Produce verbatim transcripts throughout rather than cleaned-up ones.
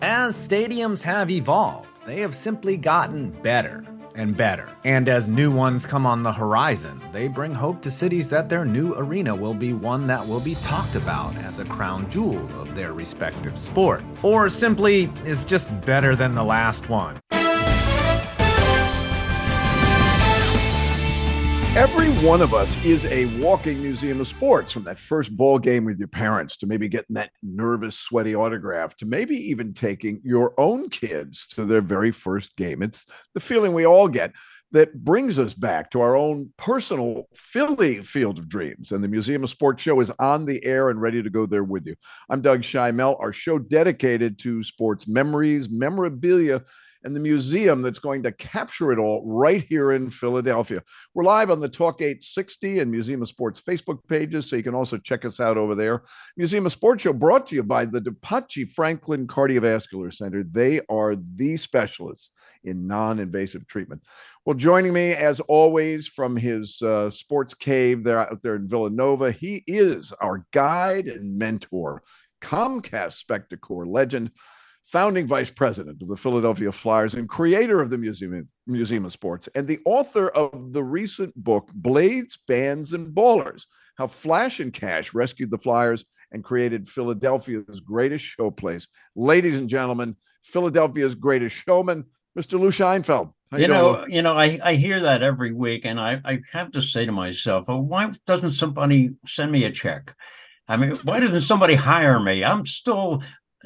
As stadiums have evolved, they have simply gotten better and better. And as new ones come on the horizon, they bring hope to cities that their new arena will be one that will be talked about as a crown jewel of their respective sport, or simply is just better than the last one. Every one of us is a walking museum of sports, from that first ball game with your parents to maybe getting that nervous, sweaty autograph to maybe even taking your own kids to their very first game. It's the feeling we all get that brings us back to our own personal Philly Field of Dreams. And the Museum of Sports show is on the air and ready to go there with you. I'm Doug Scheinmel, our show dedicated to sports memories, memorabilia, and the museum that's going to capture it all right here in Philadelphia. We're live on the Talk eight sixty and Museum of Sports Facebook pages, so you can also check us out over there. Museum of Sports show brought to you by the DePace Franklin Cardiovascular Center. They are the specialists in non-invasive treatment. Well, joining me, as always, from his uh, sports cave there out there in Villanova, he is our guide and mentor, Comcast Spectacor legend, founding vice president of the Philadelphia Flyers and creator of the Museum, Museum of Sports, and the author of the recent book, Blades, Bands, and Ballers, How Flash and Cash Rescued the Flyers and Created Philadelphia's Greatest Showplace. Ladies and gentlemen, Philadelphia's greatest showman, Mister Lou Scheinfeld. How you, you know, doing? you know, I, I hear that every week, and I, I have to say to myself, well, why doesn't somebody send me a check? I mean, why doesn't somebody hire me? I'm still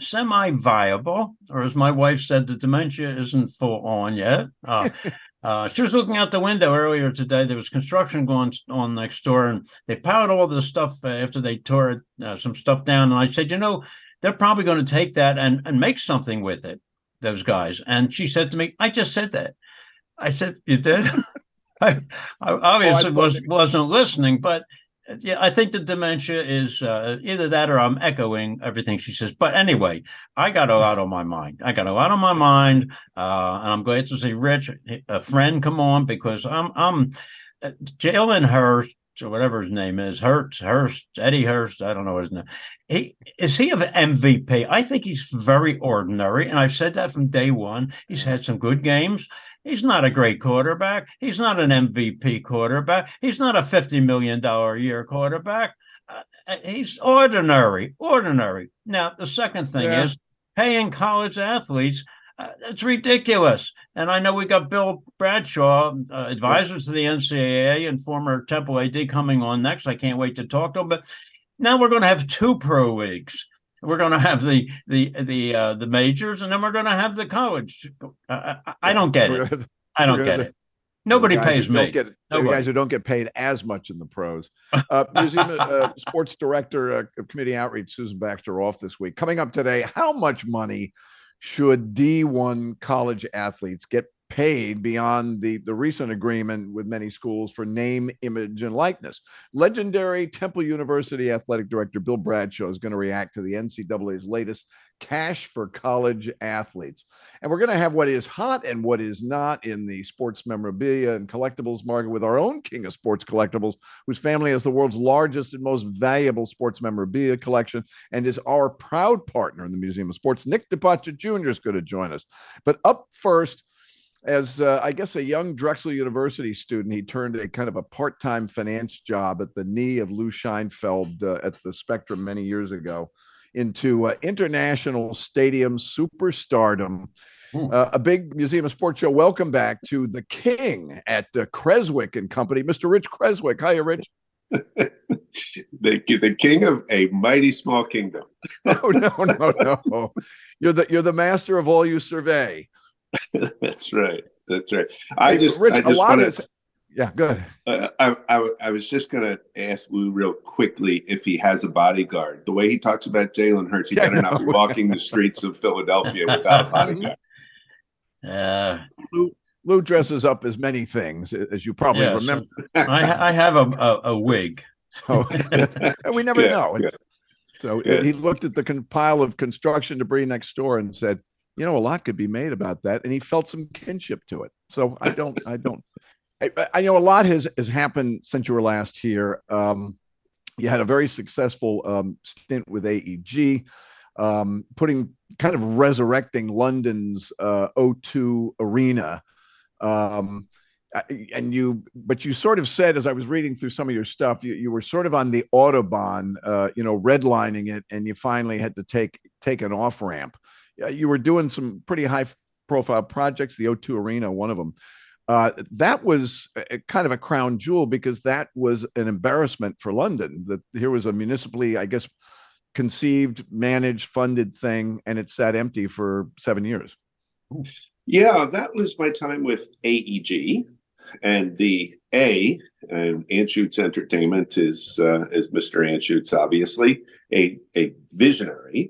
semi-viable, or as my wife said, the dementia isn't full on yet. Uh, uh, she was looking out the window earlier today. There was construction going on next door, and they piled all the stuff uh, after they tore uh, some stuff down. And I said, you know, they're probably going to take that and, and make something with it, those guys. And she said to me, I just said that. I said, you did? I, I obviously oh, I was, wasn't listening, but yeah, I think the dementia is uh, either that or I'm echoing everything she says. But anyway, I got a lot on my mind. I got a lot on my mind, uh, and I'm glad to see Rich, a friend, come on, because I'm I'm uh, Jalen Hurst, or whatever his name is, Hurst, Hurst, Eddie Hurst. I don't know his name. He is he an M V P? I think he's very ordinary, and I've said that from day one. He's had some good games. He's not a great quarterback. He's not an M V P quarterback. He's not a fifty million dollars a year quarterback. Uh, he's ordinary, ordinary. Now, the second thing yeah. is paying college athletes. Uh, it's ridiculous. And I know we got Bill Bradshaw, uh, advisor yeah. to the N C double A and former Temple A D, coming on next. I can't wait to talk to him. But now we're going to have two pro leagues. We're going to have the the the uh, the majors, and then we're going to have the college. Uh, I, I don't get it. I don't get it. Nobody pays me. Get, the guys who don't get paid as much in the pros. Uh, Museum uh, Sports Director uh, of Community Outreach, Susan Baxter, off this week. Coming up today, how much money should D one college athletes get paid beyond the, the recent agreement with many schools for name, image, and likeness? Legendary Temple University athletic director Bill Bradshaw is going to react to the N C double A's latest cash for college athletes. And we're going to have what is hot and what is not in the sports memorabilia and collectibles market with our own king of sports collectibles, whose family has the world's largest and most valuable sports memorabilia collection and is our proud partner in the Museum of Sports. Nick DePace Junior is going to join us. But up first, as uh, I guess a young Drexel University student, he turned a kind of a part-time finance job at the knee of Lou Scheinfeld uh, at the Spectrum many years ago into uh, international stadium superstardom. Uh, a big Museum of Sports show. Welcome back to the king at uh, Creswick and Company, Mister Rich Creswick. Hiya, Rich. the, the king of a mighty small kingdom. no, no, no, no. You're the you're the master of all you survey. That's right. That's right. I hey, just, Rich, I just want to. Yeah, good. Uh, I, I I was just going to ask Lou real quickly if he has a bodyguard. The way he talks about Jalen Hurts, he yeah, better no. not be walking the streets of Philadelphia without a bodyguard. Uh, Lou, Lou dresses up as many things, as you probably yes. remember. I, I have a, a, a wig. Oh, we never good, know. Good. So good. He looked at the con- pile of construction debris next door and said, you know, a lot could be made about that. And he felt some kinship to it. So I don't, I don't, I, I know a lot has, has happened since you were last here. Um, you had a very successful um, stint with A E G, um, putting kind of resurrecting London's uh, O two Arena. Um, and you, but you sort of said, as I was reading through some of your stuff, you, you were sort of on the Autobahn, uh, you know, redlining it, and you finally had to take take an off ramp. You were doing some pretty high profile projects, the O two Arena, one of them. Uh, that was a, kind of a crown jewel because that was an embarrassment for London. That here was a municipally, I guess, conceived, managed, funded thing, and it sat empty for seven years. Yeah, that was my time with A E G. And the A, and Anschutz Entertainment is uh, is Mister Anschutz, obviously a a visionary,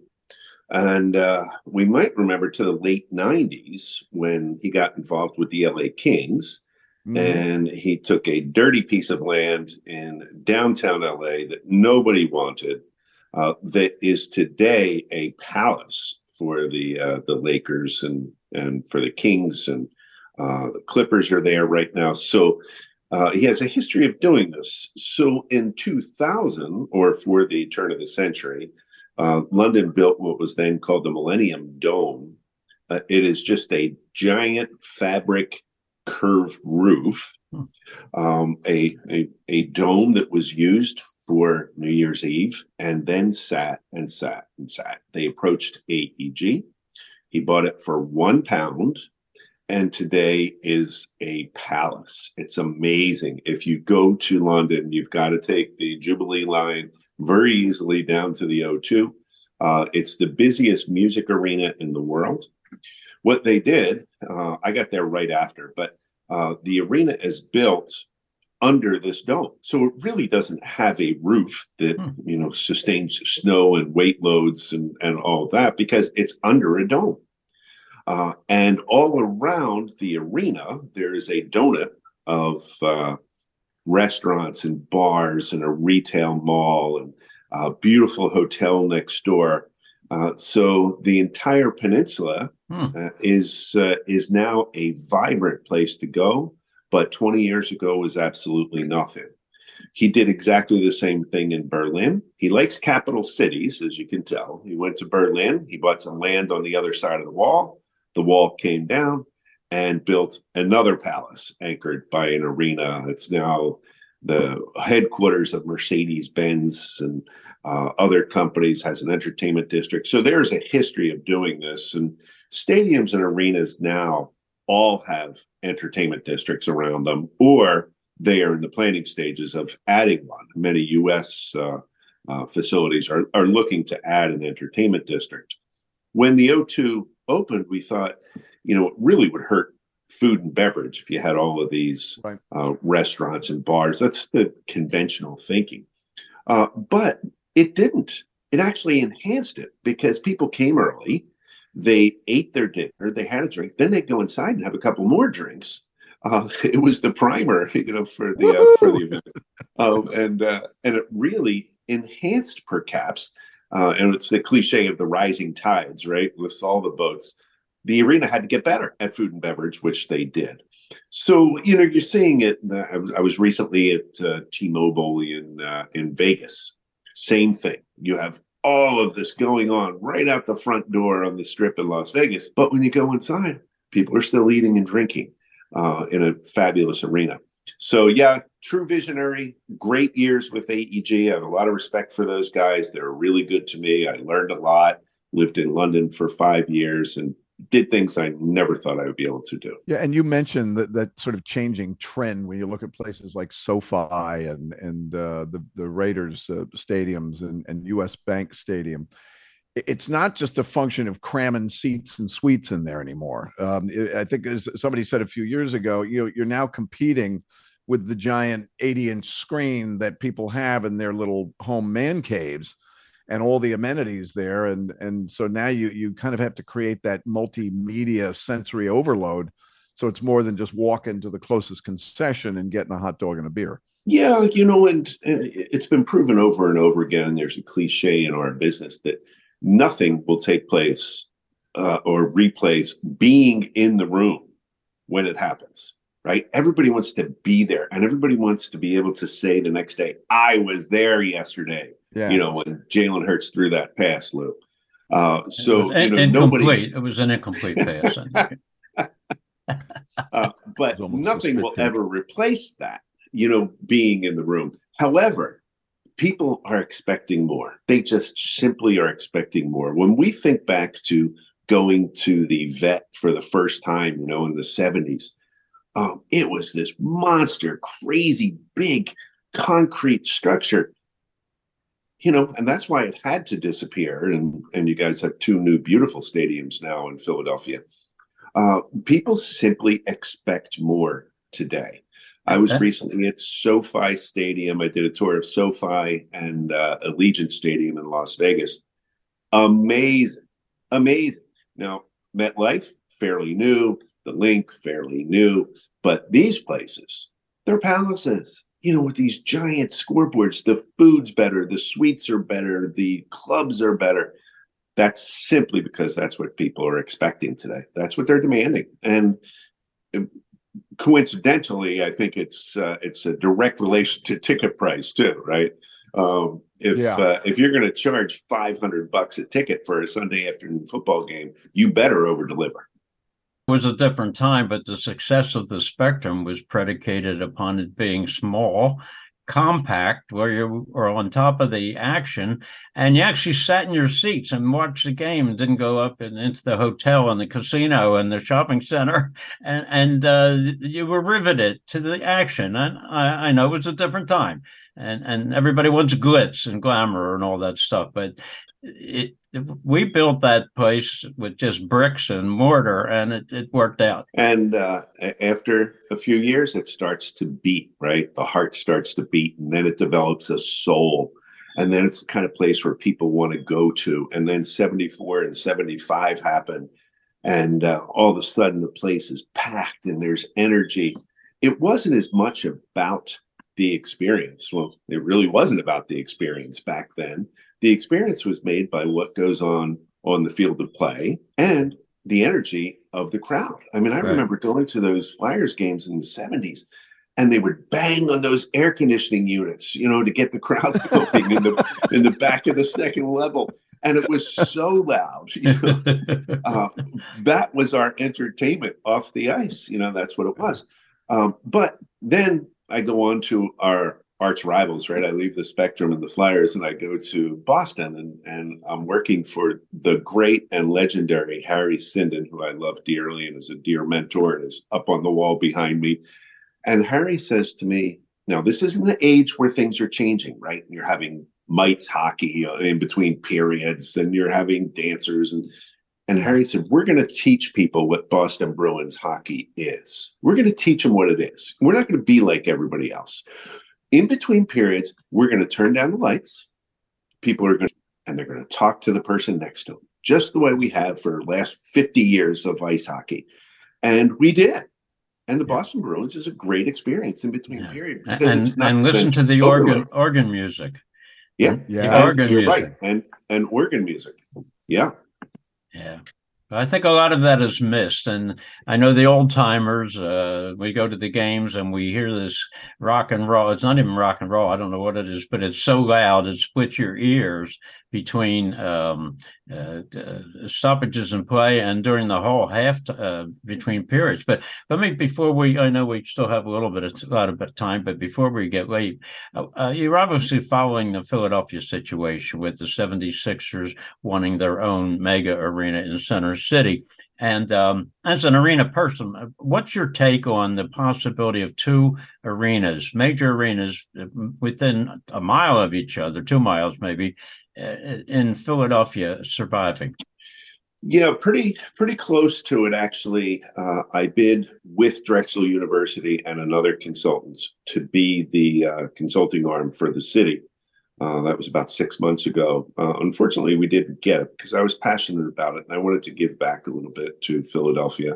and uh, we might remember to the late nineties when he got involved with the L A Kings, mm. and he took a dirty piece of land in downtown L A that nobody wanted, uh, that is today a palace for the uh, the Lakers and and for the Kings, and Uh, the Clippers are there right now. So uh, he has a history of doing this. So in two thousand, or for the turn of the century, uh, London built what was then called the Millennium Dome. Uh, it is just a giant fabric curved roof, hmm. um, a, a, a dome that was used for New Year's Eve, and then sat and sat and sat. They approached A E G. He bought it for one pound. And today is a palace. It's amazing. If you go to London, you've got to take the Jubilee line very easily down to the O two. Uh, it's the busiest music arena in the world. What they did, uh, I got there right after, but uh, the arena is built under this dome. So it really doesn't have a roof that, hmm. you know, sustains snow and weight loads and, and all of that, because it's under a dome. Uh, and all around the arena, there is a donut of uh, restaurants and bars and a retail mall and a beautiful hotel next door. Uh, so the entire peninsula hmm. uh, is uh, is now a vibrant place to go. But twenty years ago was absolutely nothing. He did exactly the same thing in Berlin. He likes capital cities, as you can tell. He went to Berlin. He bought some land on the other side of the wall. The wall came down and built another palace anchored by an arena. It's now the headquarters of Mercedes-Benz and uh, other companies, has an entertainment district. So there's a history of doing this. And stadiums and arenas now all have entertainment districts around them, or they are in the planning stages of adding one. Many U S uh, uh, facilities are, are looking to add an entertainment district. When the O two opened, we thought, you know, it really would hurt food and beverage if you had all of these right. uh, restaurants and bars. That's the conventional thinking. Uh, but it didn't. It actually enhanced it, because people came early, they ate their dinner, they had a drink, then they'd go inside and have a couple more drinks. Uh, it was the primer, you know, for the uh, for the event, um, and uh, and it really enhanced per caps. Uh, and it's the cliche of the rising tides, right? With all the boats, the arena had to get better at food and beverage, which they did. So, you know, you're seeing it. Uh, I was recently at uh, T-Mobile in uh, in Vegas. Same thing. You have all of this going on right out the front door on the strip in Las Vegas. But when you go inside, people are still eating and drinking uh, in a fabulous arena. So, yeah, true visionary, great years with A E G. I have a lot of respect for those guys. They were really good to me. I learned a lot, lived in London for five years and did things I never thought I would be able to do. Yeah, and you mentioned that, that sort of changing trend when you look at places like SoFi and, and uh, the, the Raiders uh, stadiums and, and U S Bank Stadium. It's not just a function of cramming seats and suites in there anymore. Um, it, I think, as somebody said a few years ago, you know, you're now competing with the giant eighty inch screen that people have in their little home man caves and all the amenities there. And, and so now you, you kind of have to create that multimedia sensory overload. So it's more than just walking to the closest concession and getting a hot dog and a beer. Yeah, you know, and, and it's been proven over and over again. There's a cliche in our business that nothing will take place uh, or replace being in the room when it happens, right? Everybody wants to be there, and everybody wants to be able to say the next day, I was there yesterday, yeah. you know, when Jalen Hurts threw that pass, Lou. Uh, It so was you in- know incomplete. nobody. It was an incomplete pass. Uh, but It's almost a nothing spit will take. ever replace that, you know, being in the room. However, people are expecting more. They just simply are expecting more. When we think back to going to the vet for the first time, you know, in the seventies, um, it was this monster, crazy, big concrete structure. You know, and that's why it had to disappear. And, and you guys have two new beautiful stadiums now in Philadelphia. Uh, people simply expect more today. I was recently at SoFi Stadium. I did a tour of SoFi and uh, Allegiant Stadium in Las Vegas. Amazing, amazing. Now, MetLife, fairly new. The Link, fairly new. But these places, they're palaces. You know, with these giant scoreboards, the food's better, the suites are better, the clubs are better. That's simply because that's what people are expecting today. That's what they're demanding. And coincidentally, I think it's uh, it's a direct relation to ticket price too, right? Um, if Yeah. uh, if you're going to charge five hundred bucks a ticket for a Sunday afternoon football game, you better over deliver. It was a different time, but the success of the Spectrum was predicated upon it being small, compact, where you were on top of the action, and you actually sat in your seats and watched the game and didn't go up and into the hotel and the casino and the shopping center, and and uh, you were riveted to the action. And I, I know it was a different time, and and everybody wants glitz and glamour and all that stuff, but it, we built that place with just bricks and mortar, and it, it worked out. And uh, after a few years, it starts to beat, right? The heart starts to beat, and then it develops a soul. And then it's the kind of place where people want to go to. And then seventy-four and seventy-five happen, and uh, all of a sudden the place is packed and there's energy. It wasn't as much about the experience. Well, it really wasn't about the experience back then. The experience was made by what goes on on the field of play and the energy of the crowd. I mean, I Right. remember going to those Flyers games in the seventies, and they would bang on those air conditioning units, you know, to get the crowd going in the in the back of the second level. And it was so loud. You know? uh, that was our entertainment off the ice. You know, that's what it was. Um, but then I go on to our arch rivals, right? I leave the Spectrum and the Flyers and I go to Boston, and, and I'm working for the great and legendary Harry Sinden, who I love dearly and is a dear mentor and is up on the wall behind me. And Harry says to me, now this is an age where things are changing, right? And you're having mites hockey in between periods, and you're having dancers. And, and Harry said, we're going to teach people what Boston Bruins hockey is. We're going to teach them what it is. We're not going to be like everybody else. In between periods, we're going to turn down the lights. People are going to, and they're going to talk to the person next to them, just the way we have for the last fifty years of ice hockey. And we did. And the Boston Bruins is a great experience in between Yeah. periods. Because And it's not and listen to the organ organ music. Yeah. Yeah. The organ You're music. right. And, and organ music. Yeah. Yeah. I think a lot of that is missed. And I know the old timers, uh, we go to the games and we hear this rock and roll. It's not even rock and roll. I don't know what it is, but it's so loud. It splits your ears between um, uh, uh, stoppages in play and during the whole half t- uh, between periods. But let me, before we, I know we still have a little bit of, a lot of time, but before we get late, uh, you're obviously following the Philadelphia situation with the seventy-sixers wanting their own mega arena in Center City. And um, as an arena person, what's your take on the possibility of two arenas, major arenas within a mile of each other, two miles maybe, uh, in Philadelphia surviving? Yeah, pretty pretty close to it, actually. Uh, I bid with Drexel University and another consultant to be the uh, consulting arm for the city. Uh, that was about six months ago. Uh, unfortunately, we didn't get it because I was passionate about it and I wanted to give back a little bit to Philadelphia.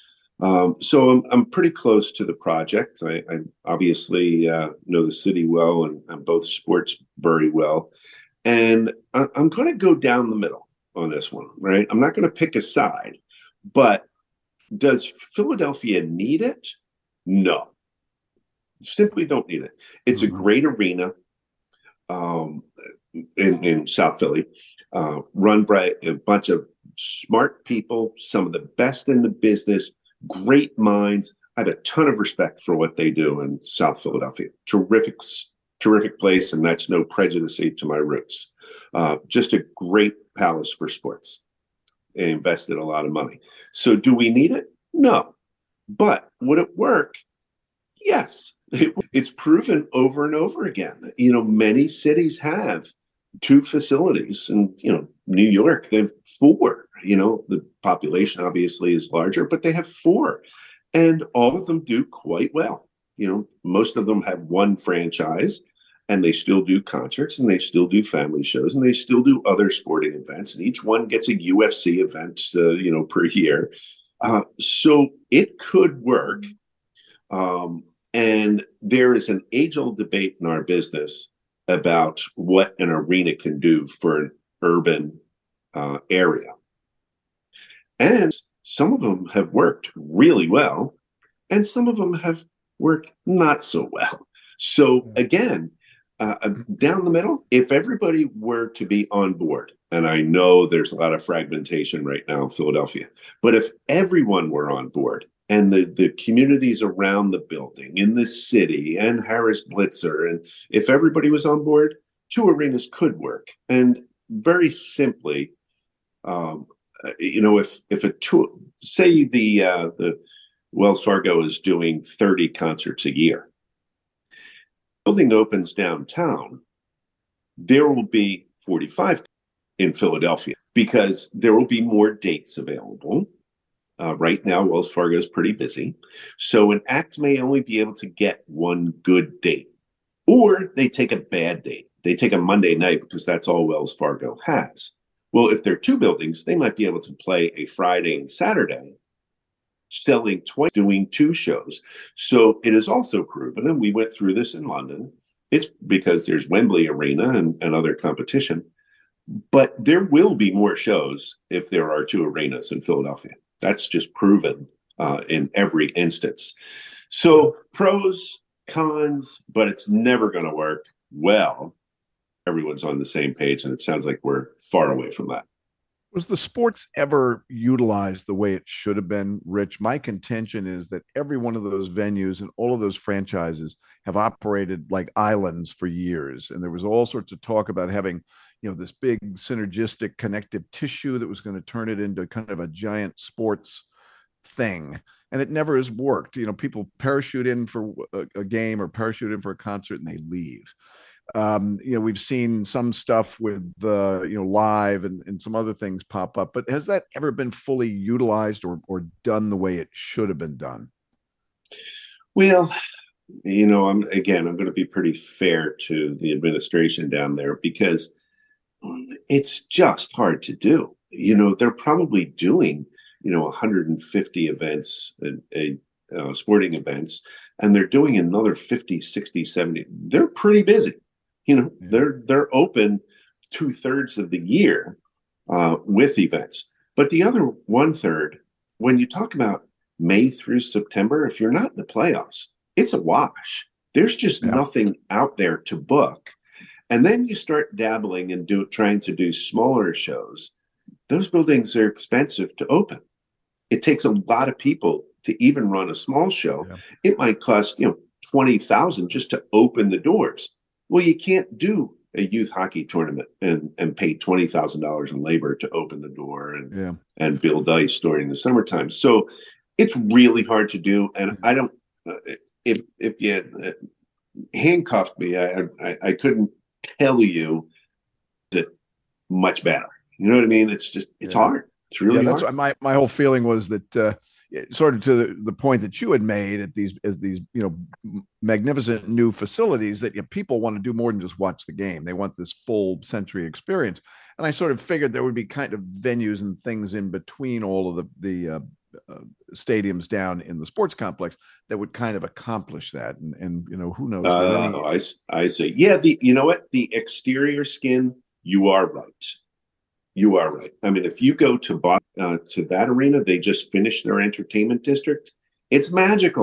Um, so I'm, I'm pretty close to the project. I, I obviously uh, know the city well and, and both sports very well. And I, I'm going to go down the middle on this one, right? I'm not going to pick a side, but does Philadelphia need it? No, simply don't need it. It's mm-hmm. a great arena. Um, in, in South Philly, uh, run by a bunch of smart people, some of the best in the business, great minds. I have a ton of respect for what they do in South Philadelphia. Terrific, terrific place, and that's no prejudice to my roots. Uh, just a great palace for sports. They invested a lot of money. So do we need it? No. But would it work? Yes. It, it's proven over and over again. You know, many cities have two facilities, and, you know, New York, they have four. You know, the population obviously is larger, but they have four. And all of them do quite well. You know, most of them have one franchise, and they still do concerts, and they still do family shows, and they still do other sporting events. And each one gets a U F C event, uh, you know, per year. Uh, so it could work. Um, and there is an age-old debate in our business about what an arena can do for an urban uh, area. And some of them have worked really well, and some of them have worked not so well. So again, uh, down the middle, if everybody were to be on board, and I know there's a lot of fragmentation right now in Philadelphia, but if everyone were on board, and the, the communities around the building, in the city, and Harris Blitzer, and if everybody was on board, two arenas could work. And very simply, um, you know, if if a two, say the uh, the Wells Fargo is doing thirty concerts a year, building opens downtown, there will be forty-five in Philadelphia because there will be more dates available. Uh, right now, Wells Fargo is pretty busy. So an act may only be able to get one good date, or they take a bad date. They take a Monday night because that's all Wells Fargo has. Well, if there are two buildings, they might be able to play a Friday and Saturday, selling twice, doing two shows. So it is also proven, and we went through this in London. It's because there's Wembley Arena and, and other competition, but there will be more shows if there are two arenas in Philadelphia. That's just proven uh, in every instance. So pros, cons, but it's never going to work well. Everyone's on the same page, and it sounds like we're far away from that. Was the sports ever utilized the way it should have been, Rich? My contention is that every one of those venues and all of those franchises have operated like islands for years. And there was all sorts of talk about having, you know, this big synergistic connective tissue that was going to turn it into kind of a giant sports thing. And it never has worked. You know, people parachute in for a, a game or parachute in for a concert and they leave. Um, you know, we've seen some stuff with, uh, you know, live and, and some other things pop up, but has that ever been fully utilized or, or done the way it should have been done? Well, you know, I'm, again, I'm going to be pretty fair to the administration down there because it's just hard to do. You know, they're probably doing, you know, one hundred fifty events, a, a uh, sporting events, and they're doing another fifty, sixty, seventy. They're pretty busy. You know, yeah. they're they're open two thirds of the year uh, with events. But the other one third, when you talk about May through September, if you're not in the playoffs, it's a wash. There's just yeah. nothing out there to book. And then you start dabbling and do trying to do smaller shows. Those buildings are expensive to open. It takes a lot of people to even run a small show. Yeah. It might cost, you know, twenty thousand dollars just to open the doors. Well, you can't do a youth hockey tournament and, and pay twenty thousand dollars in labor to open the door and, yeah. and build ice during the summertime. So it's really hard to do. And I don't, uh, if, if you uh, handcuffed me, I, I, I couldn't tell you that much better. You know what I mean? It's just, it's yeah. hard. It's really yeah, that's hard. My, my whole feeling was that, uh, sort of to the, the point that you had made at these, as these, you know, magnificent new facilities that you know, people want to do more than just watch the game. They want this full sensory experience. And I sort of figured there would be kind of venues and things in between all of the, the uh, uh, stadiums down in the sports complex that would kind of accomplish that. And, and you know, who knows? Uh, any... I, I see. Yeah. The, you know what? The exterior skin, you are right. You are right. I mean, if you go to uh, to that arena, they just finished their entertainment district. It's magical.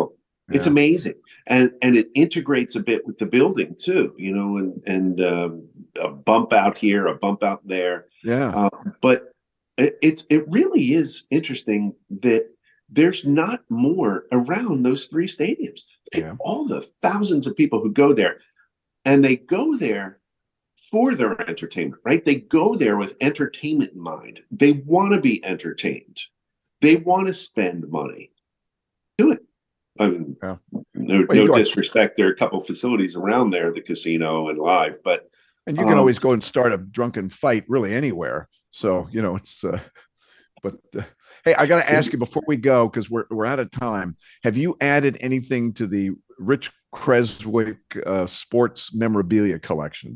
It's amazing. And and it integrates a bit with the building too, you know, and, and um, a bump out here, a bump out there. Yeah. Uh, but it, it, it really is interesting that there's not more around those three stadiums. Yeah. All the thousands of people who go there, and they go there for their entertainment, right? They go there with entertainment in mind. They want to be entertained. They want to spend money. Do it. I mean, yeah. no, well, no disrespect. There are a couple of facilities around there, the casino and Live, but and you can um, always go and start a drunken fight really anywhere. So you know it's. Uh, but uh, hey, I got to ask you before we go because we're we're out of time. Have you added anything to the Rich Creswick uh, sports memorabilia collection?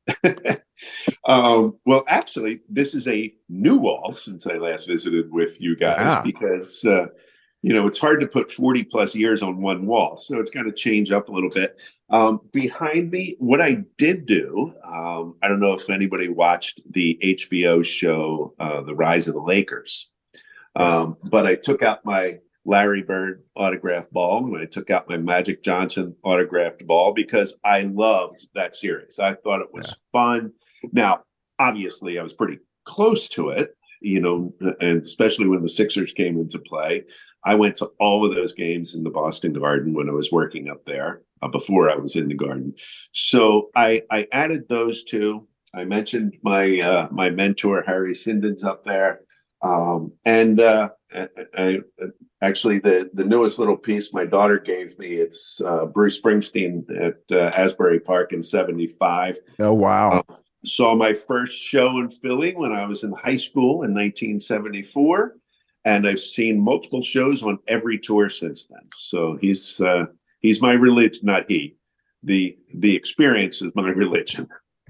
um, well, actually, this is a new wall since I last visited with you guys ah. because. Uh, You know, it's hard to put forty plus years on one wall. So it's got to change up a little bit. Um, behind me, what I did do, um, I don't know if anybody watched the H B O show, uh, The Rise of the Lakers. Um, but I took out my Larry Bird autographed ball and I took out my Magic Johnson autographed ball because I loved that series. I thought it was yeah. fun. Now, obviously, I was pretty close to it, you know, and especially when the Sixers came into play. I went to all of those games in the Boston Garden when I was working up there uh, before I was in the Garden. So I, I added those two. I mentioned my uh, my mentor, Harry Sinden's up there. Um, and uh, I, I, actually, the, the newest little piece my daughter gave me, it's uh, Bruce Springsteen at uh, Asbury Park in seventy-five. Oh, wow. Uh, saw my first show in Philly when I was in high school in nineteen seventy-four. And I've seen multiple shows on every tour since then. So he's uh, he's my religion, not he. The the experience is my religion.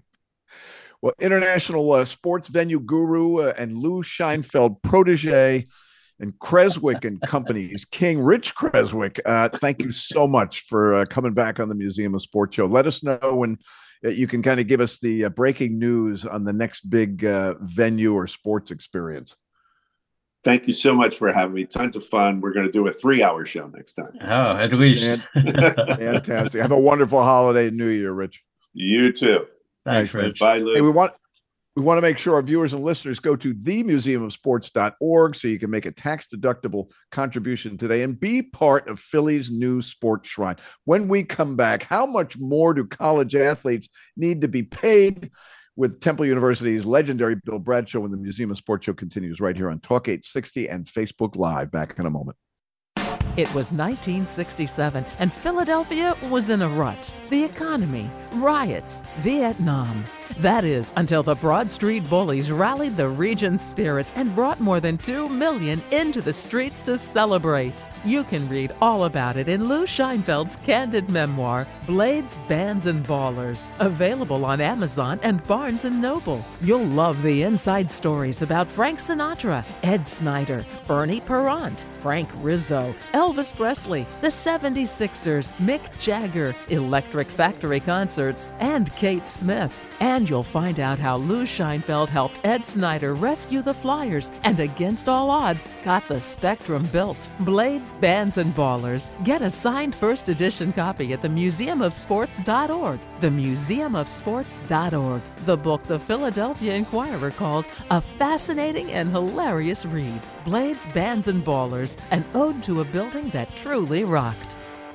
Well, international uh, sports venue guru uh, and Lou Scheinfeld protege and Creswick and Company's King, Rich Creswick. Uh, thank you so much for uh, coming back on the Museum of Sports show. Let us know when uh, you can kind of give us the uh, breaking news on the next big uh, venue or sports experience. Thank you so much for having me. Tons of fun. We're going to do a three-hour show next time. Oh, at least. Fantastic. Have a wonderful holiday and New Year, Rich. You too. Thanks, Rich. Bye, Lou. Hey, we want we want to make sure our viewers and listeners go to the museum of sports dot org so you can make a tax-deductible contribution today and be part of Philly's new sports shrine. When we come back, how much more do college athletes need to be paid? With Temple University's legendary Bill Bradshaw when the Museum of Sports show continues right here on Talk eight sixty and Facebook Live. Back in a moment. It was nineteen sixty-seven, and Philadelphia was in a rut. The economy, riots, Vietnam. That is, until the Broad Street Bullies rallied the region's spirits and brought more than two million into the streets to celebrate. You can read all about it in Lou Scheinfeld's candid memoir, Blades, Bands, and Ballers, available on Amazon and Barnes and Noble. You'll love the inside stories about Frank Sinatra, Ed Snyder, Bernie Perrant, Frank Rizzo, Elvis Presley, the seventy-sixers, Mick Jagger, Electric Factory Concerts, and Kate Smith. And you'll find out how Lou Scheinfeld helped Ed Snyder rescue the Flyers and, against all odds, got the Spectrum built. Blades, Bands, and Ballers. Get a signed first edition copy at the museum of sports dot org. the museum of sports dot org. The book the Philadelphia Inquirer called a fascinating and hilarious read. Blades, Bands, and Ballers, an ode to a building that truly rocked.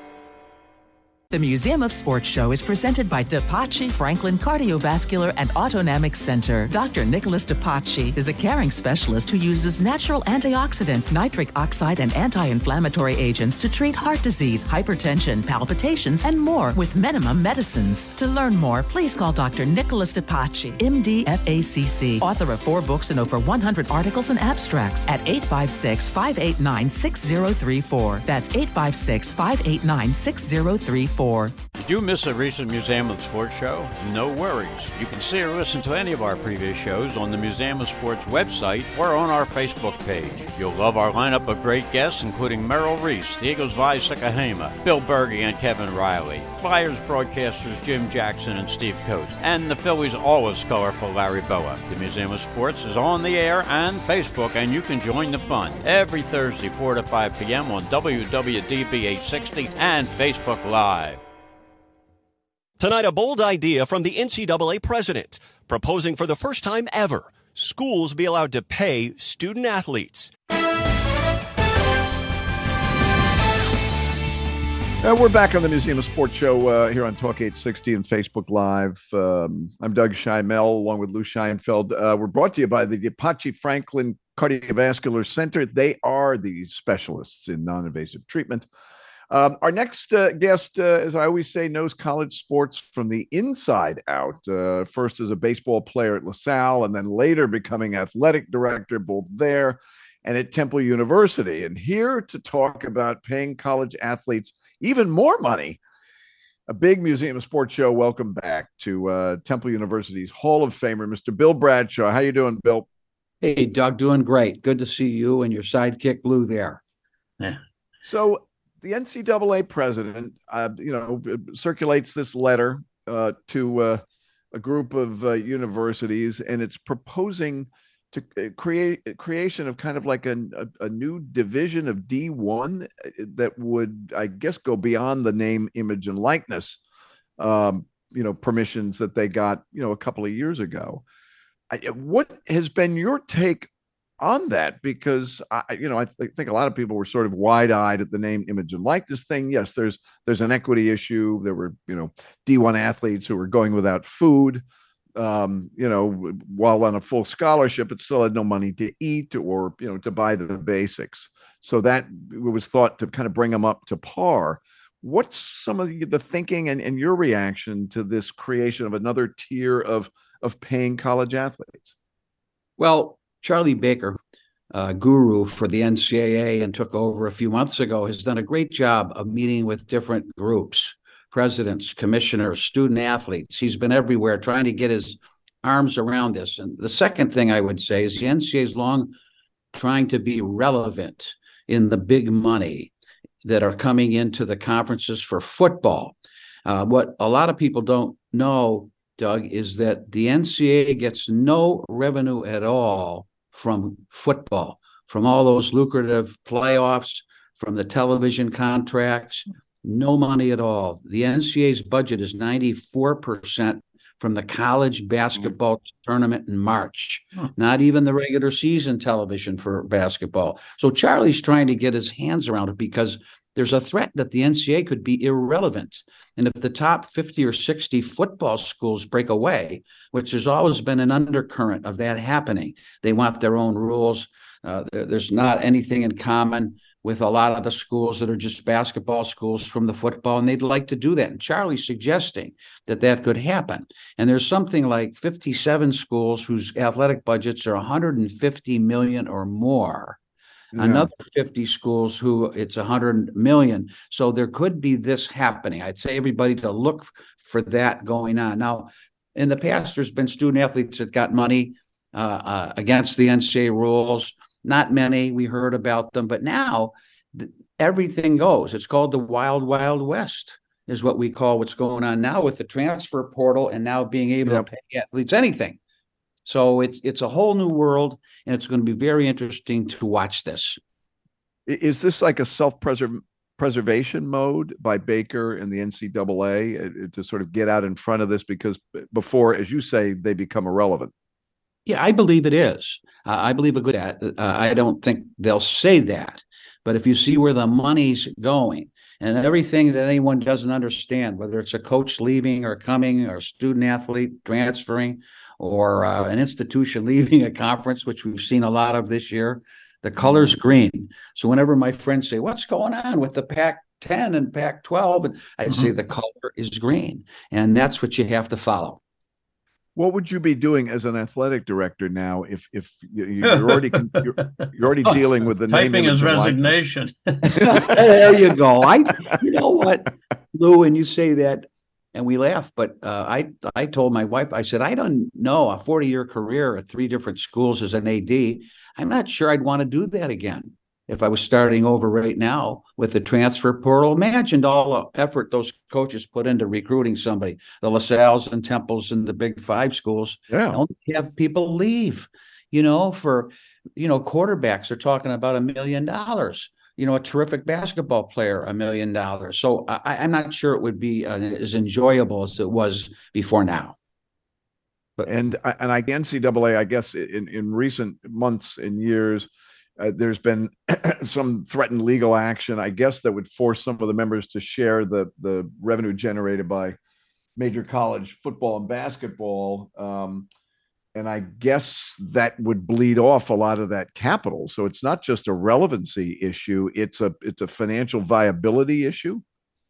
The Museum of Sports show is presented by DePace Franklin Cardiovascular and Autonomic Center. Doctor Nicholas DePace is a caring specialist who uses natural antioxidants, nitric oxide, and anti-inflammatory agents to treat heart disease, hypertension, palpitations, and more with minimum medicines. To learn more, please call Doctor Nicholas DePace, M D, F A C C, author of four books and over one hundred articles and abstracts at eight five six, five eight nine, six zero three four. That's eight five six, five eight nine, six zero three four. Did you miss a recent Museum of Sports show? No worries. You can see or listen to any of our previous shows on the Museum of Sports website or on our Facebook page. You'll love our lineup of great guests, including Merrill Reese, the Eagles' Vi Sikahema, Bill Berge and Kevin Riley, Flyers broadcasters Jim Jackson and Steve Coates, and the Phillies' always colorful Larry Boa. The Museum of Sports is on the air and Facebook, and you can join the fun every Thursday, four to five p.m. on W W D B eight sixty and Facebook Live. Tonight, a bold idea from the N C double A president, proposing for the first time ever, schools be allowed to pay student athletes. Uh, we're back on the Museum of Sports show uh, here on Talk eight sixty and Facebook Live. Um, I'm Doug Scheimel, along with Lou Scheinfeld. Uh, we're brought to you by the Apache Franklin Cardiovascular Center. They are the specialists in non-invasive treatment. Um, our next uh, guest, uh, as I always say, knows college sports from the inside out. Uh, first as a baseball player at LaSalle, and then later becoming athletic director both there and at Temple University. And here to talk about paying college athletes even more money, a big Museum of Sports show. Welcome back to uh, Temple University's Hall of Famer, Mister Bill Bradshaw. How you doing, Bill? Hey, Doug, doing great. Good to see you and your sidekick, Lou, there. Yeah. So the N C double A president, uh, you know, circulates this letter uh, to uh, a group of uh, universities, and it's proposing to create creation of kind of like a, a, a new division of D one that would, I guess, go beyond the name, image, and likeness, um, you know, permissions that they got, you know, a couple of years ago. I, what has been your take on that? Because I, you know, I th- think a lot of people were sort of wide-eyed at the name, image, and likeness thing. Yes, there's there's an equity issue. There were, you know, D one athletes who were going without food, um, you know, while on a full scholarship, but still had no money to eat or, you know, to buy the basics. So that was thought to kind of bring them up to par. What's some of the thinking and, and your reaction to this creation of another tier of of paying college athletes? Well, Charlie Baker, uh, guru for the N C double A and took over a few months ago, has done a great job of meeting with different groups, presidents, commissioners, student athletes. He's been everywhere trying to get his arms around this. And the second thing I would say is the N C double A is long trying to be relevant in the big money that are coming into the conferences for football. Uh, what a lot of people don't know, Doug, is that the N C double A gets no revenue at all from football, from all those lucrative playoffs, from the television contracts, no money at all. The N C double A's budget is ninety-four percent from the college basketball mm-hmm. tournament in March, huh. not even the regular season television for basketball. So Charlie's trying to get his hands around it because there's a threat that the N C double A could be irrelevant. And if the top fifty or sixty football schools break away, which there's always been an undercurrent of that happening, they want their own rules. Uh, there, there's not anything in common with a lot of the schools that are just basketball schools from the football, and they'd like to do that. And Charlie's suggesting that that could happen. And there's something like fifty-seven schools whose athletic budgets are one hundred fifty million dollars or more. Yeah. Another fifty schools who it's one hundred million. So there could be this happening. I'd say everybody to look for that going on. Now, in the past, there's been student athletes that got money uh, uh, against the N C double A rules. Not many. We heard about them. But now th- everything goes. It's called the Wild, Wild West is what we call what's going on now with the transfer portal and now being able yep. to pay athletes anything. So it's it's a whole new world, and it's going to be very interesting to watch this. Is this like a self-preservation mode by Baker and the N C double A to sort of get out in front of this? Because before, as you say, they become irrelevant. Yeah, I believe it is. Uh, I believe a good that. Uh, I don't think they'll say that. But if you see where the money's going and everything that anyone doesn't understand, whether it's a coach leaving or coming or a student athlete transferring, or uh, an institution leaving a conference, which we've seen a lot of this year, the color's green. So whenever my friends say, what's going on with the Pac ten and Pac twelve? And I'd mm-hmm. say the color is green. And that's what you have to follow. What would you be doing as an athletic director now if if you're already you're, you're already dealing with the typing his resignation? There you go. I, you know what, Lou, when you say that, and we laugh. But uh, I I told my wife, I said, I don't know, a forty-year career at three different schools as an A D, I'm not sure I'd want to do that again if I was starting over right now with the transfer portal. Imagine all the effort those coaches put into recruiting somebody, the LaSalles and Temples and the Big Five schools. Yeah. Don't have people leave, you know, for, you know, quarterbacks are talking about a million dollars. You know, a terrific basketball player, a million dollars. So I, I'm not sure it would be uh, as enjoyable as it was before now. But and and like N C double A, I guess in, in recent months and years, uh, there's been some threatened legal action, I guess, that would force some of the members to share the the revenue generated by major college football and basketball. Um, And I guess that would bleed off a lot of that capital. So it's not just a relevancy issue; it's a it's a financial viability issue.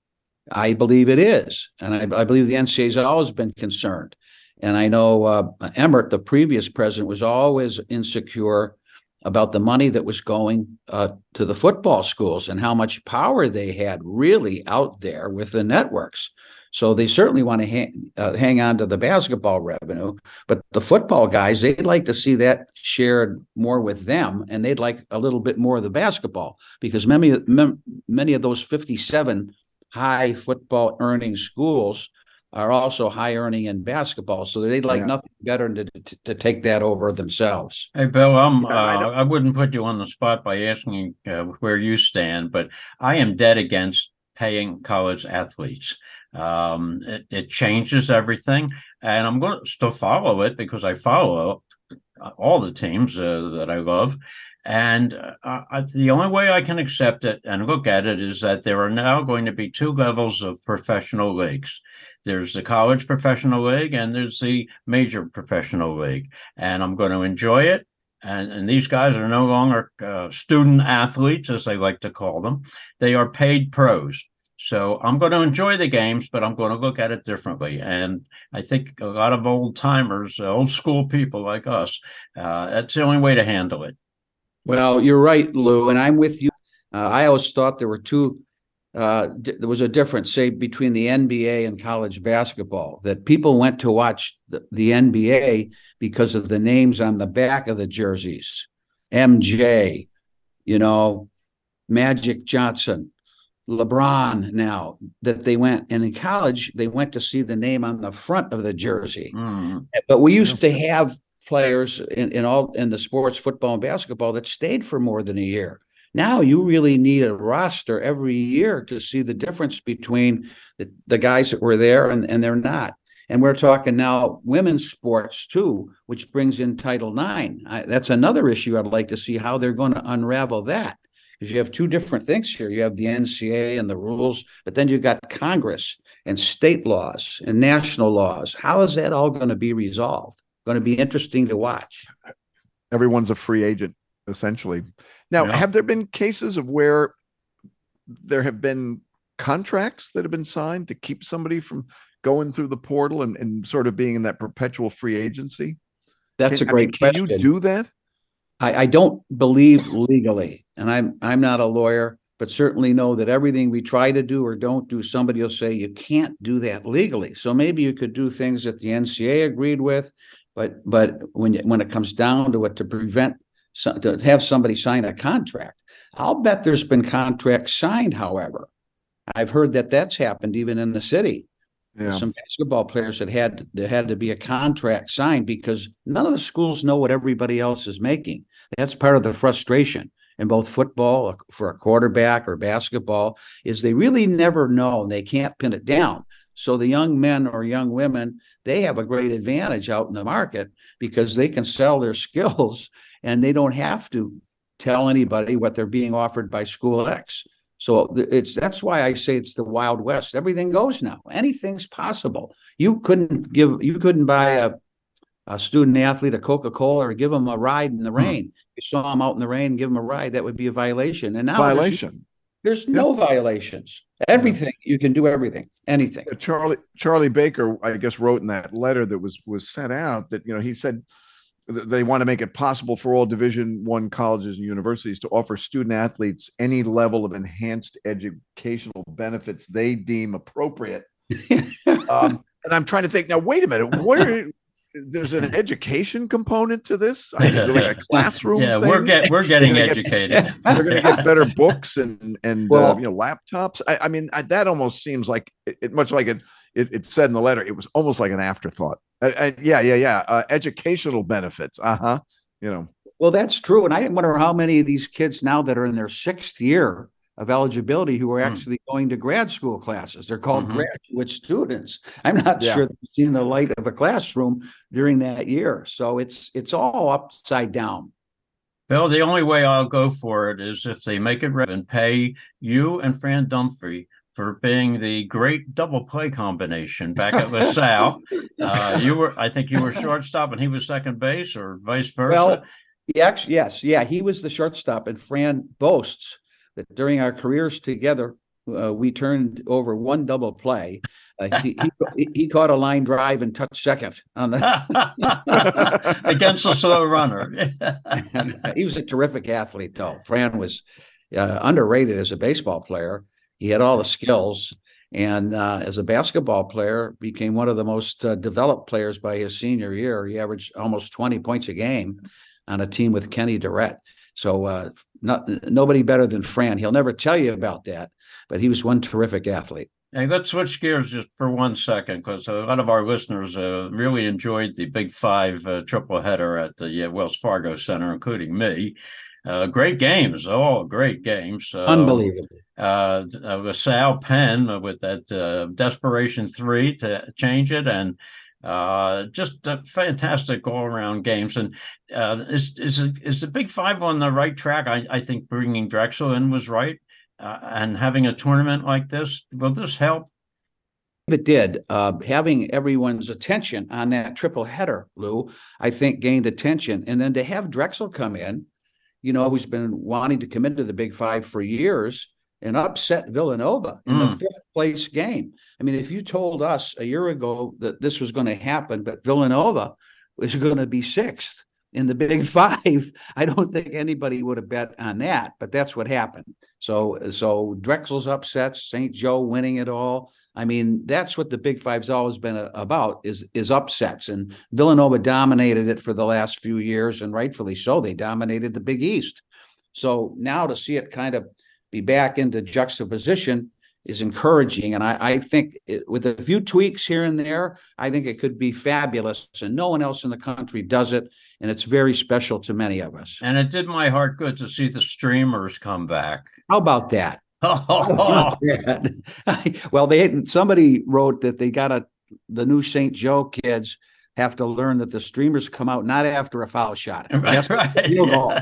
I believe it is, and I, I believe the N C A A has always been concerned. And I know uh, Emmert, the previous president, was always insecure about the money that was going uh, to the football schools and how much power they had really out there with the networks. So they certainly want to hang, uh, hang on to the basketball revenue, but the football guys, they'd like to see that shared more with them, and they'd like a little bit more of the basketball, because many, many of those fifty-seven high football earning schools are also high earning in basketball. So they'd like yeah. nothing better than to, to take that over themselves. Hey, Bill, I'm, uh, I, I wouldn't put you on the spot by asking uh, where you stand, but I am dead against paying college athletes. Um, it, it changes everything, and I'm going to still follow it because I follow all the teams uh, that I love. And uh, I, the only way I can accept it and look at it is that there are now going to be two levels of professional leagues. There's the college professional league and there's the major professional league. And I'm going to enjoy it. And, and these guys are no longer uh, student athletes, as they like to call them. They are paid pros. So I'm going to enjoy the games, but I'm going to look at it differently. And I think a lot of old timers, uh, old school people like us, uh, that's the only way to handle it. Well, you're right, Lou, and I'm with you. Uh, I always thought there were two, uh, d- there was a difference, say, between the N B A and college basketball, that people went to watch the, the N B A because of the names on the back of the jerseys. M J, you know, Magic Johnson, LeBron now, that they went, and in college, they went to see the name on the front of the jersey. Mm. But we used to have players in, in all in the sports, football and basketball, that stayed for more than a year. Now you really need a roster every year to see the difference between the, the guys that were there and, and they're not. And we're talking now women's sports too, which brings in Title nine. I, that's another issue I'd like to see how they're going to unravel that. Because you have two different things here. You have the N C A A and the rules, but then you've got Congress and state laws and national laws. How is that all going to be resolved? Going to be interesting to watch. Everyone's a free agent, essentially. Now, yeah. have there been cases of where there have been contracts that have been signed to keep somebody from going through the portal and, and sort of being in that perpetual free agency? That's can, a great I mean, question. Can you do that? I, I don't believe legally, and I'm I'm not a lawyer, but certainly know that everything we try to do or don't do, somebody will say you can't do that legally. So maybe you could do things that the N C A A agreed with, but but when when it comes down to it, to prevent to have somebody sign a contract, I'll bet there's been contracts signed. However, I've heard that that's happened even in the city. Yeah. Some basketball players that had there had to be a contract signed because none of the schools know what everybody else is making. That's part of the frustration in both football for a quarterback or basketball, is they really never know and they can't pin it down. So the young men or young women, they have a great advantage out in the market because they can sell their skills and they don't have to tell anybody what they're being offered by school X. So it's that's why I say it's the Wild West. Everything goes now. Anything's possible. You couldn't give you couldn't buy a, a student athlete a Coca-Cola or give them a ride in the rain. Hmm. You saw them out in the rain, give them a ride. That would be a violation. And now violation. There's, there's no yeah. violations. Everything you can do, everything, anything. Yeah, Charlie Charlie Baker, I guess, wrote in that letter that was was sent out that you know he said they want to make it possible for all Division One colleges and universities to offer student athletes any level of enhanced educational benefits they deem appropriate. um, and I'm trying to think now, wait a minute, where there's an education component to this? I mean, like a classroom yeah, thing? we're, get, we're getting they're educated. Get, they're going to get better books and, and well, uh, you know, laptops. I, I mean, I, that almost seems like, it, it much like it, it, it said in the letter, it was almost like an afterthought. Uh, uh, yeah, yeah, yeah. Uh, educational benefits. Uh-huh. You know. Well, that's true. And I wonder how many of these kids now that are in their sixth year of eligibility who are actually mm. going to grad school classes. They're called mm-hmm. graduate students. I'm not yeah. sure they've seen the light of a classroom during that year. So it's it's all upside down. Well, the only way I'll go for it is if they make it right and pay you and Fran Dunphy for being the great double play combination back at LaSalle. uh, you were, I think you were shortstop and he was second base, or vice versa. Well, yes, yes, yeah, he was the shortstop, and Fran boasts that during our careers together, uh, we turned over one double play. Uh, he, he he caught a line drive and touched second on the against a slow runner. He was a terrific athlete, though. Fran was uh, underrated as a baseball player. He had all the skills, and uh, as a basketball player, became one of the most uh, developed players by his senior year. He averaged almost twenty points a game on a team with Kenny Durrett. So uh, not, nobody better than Fran. He'll never tell you about that, but he was one terrific athlete. Hey, let's switch gears just for one second, because a lot of our listeners uh, really enjoyed the Big Five uh, triple header at the uh, Wells Fargo Center, including me. Uh, great games, all great games. Uh, Unbelievable. Uh, uh, LaSalle Penn with that uh, desperation three to change it, and uh, just uh, fantastic all-around games. And uh, is is is the Big Five on the right track? I, I think bringing Drexel in was right, uh, and having a tournament like this, will this help? It did. Uh, having everyone's attention on that triple header, Lou, I think gained attention, and then to have Drexel come in, you know, who's been wanting to come into the Big Five for years, and upset Villanova in mm. the fifth place game. I mean, if you told us a year ago that this was going to happen, but Villanova was going to be sixth in the Big Five, I don't think anybody would have bet on that, but that's what happened. So, so Drexel's upsets, Saint Joe winning it all. I mean, that's what the Big Five's always been a, about is, is upsets. And Villanova dominated it for the last few years, and rightfully so. They dominated the Big East. So now to see it kind of be back into juxtaposition is encouraging. And I, I think it, with a few tweaks here and there, I think it could be fabulous. And no one else in the country does it. And it's very special to many of us. And it did my heart good to see the streamers come back. How about that? Oh, well, they somebody wrote that they got a the new Saint Joe kids have to learn that the streamers come out not after a foul shot. Right, right. Field goal.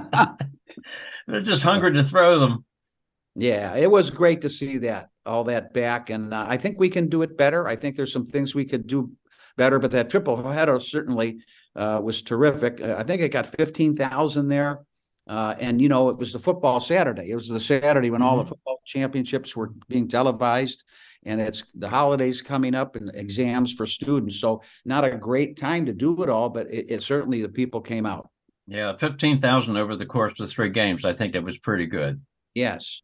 They're just hungry to throw them. Yeah, it was great to see that, all that back. And uh, I think we can do it better. I think there's some things we could do better, but that triple header certainly uh, was terrific. Uh, I think it got fifteen thousand there. Uh, and, you know, it was the football Saturday. It was the Saturday when mm-hmm. all the football championships were being televised, and it's the holidays coming up and exams for students. So not a great time to do it all, but it, it certainly the people came out. Yeah, fifteen thousand over the course of three games. I think that was pretty good. Yes.